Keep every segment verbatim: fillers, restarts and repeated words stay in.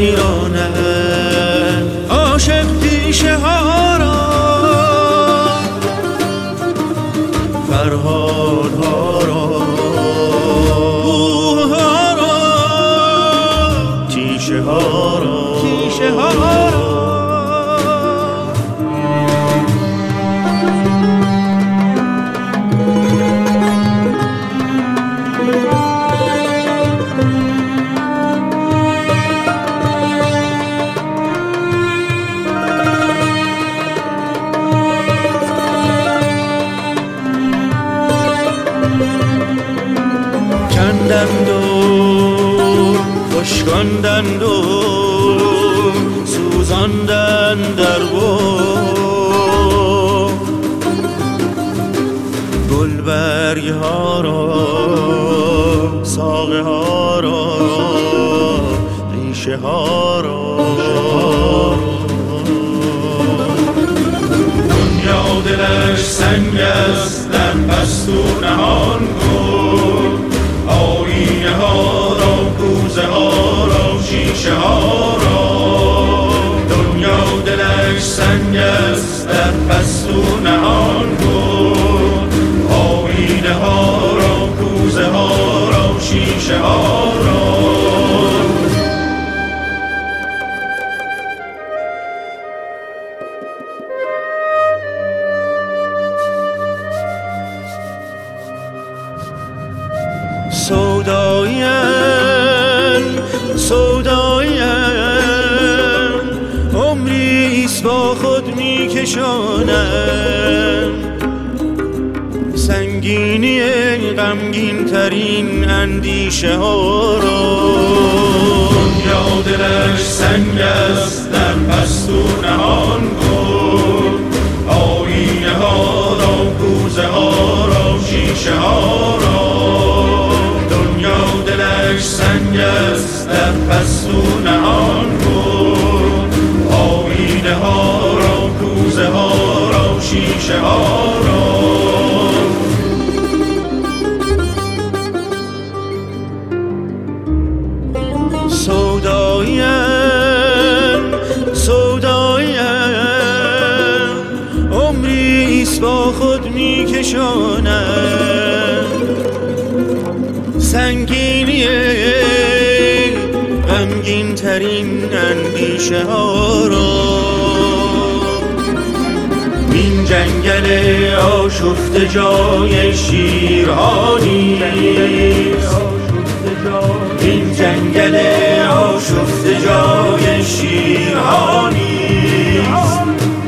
میراند عاشق پیشه ها را، فرهاد ها را، کوه ها را، تیشه ها را، تیشه ها را. کندند و خشکاندند و سوزاندند در بام، گلبرگ ها را، ساقه ها را، ریشه ها را. دنیا دلش سنگ است در پستو نهان کن، آینه ها را، کوزه ها را، شیشه ها را. دنیا دلش سنگ است در پستو نهان کن، آینه ها را، کوزه ها را، شیشه ها را. سودایم سودایم عمریست با خود میکشانم، سنگینی غمگین ترین اندیشه ها را. دنیا دلش سنگ است در پستو نهان کن، آینه ها را، کوزه ها را، شیشه ها را. دلش سنگ است در پستو نهان کن، آینه ها را، کوزه ها را، شیشه ها را. سودایم سودایم عمریست با خود میکشانم، سنگینی غمگین ترین اندیشه ها را. این جنگل آشفته جای شیرها نیست، این جنگل آشفته جای شیرها نیست.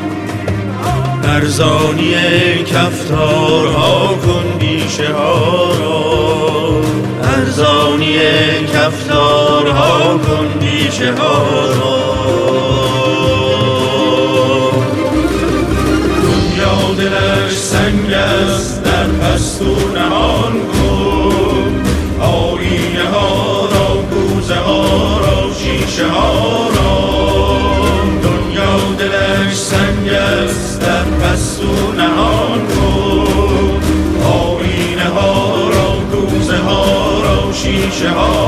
ارزانی کفتارها کن بیشه ها را، ارزانی کفتارها کن بیشه ها را. دنیا دلش سنگ است در پستو نهان کن، آینه ها را، کوزه ها را، شیشه ها را. دنیا دلش سنگ است در پستو نهان کن، آینه ها را، کوزه ها را، شیشه ها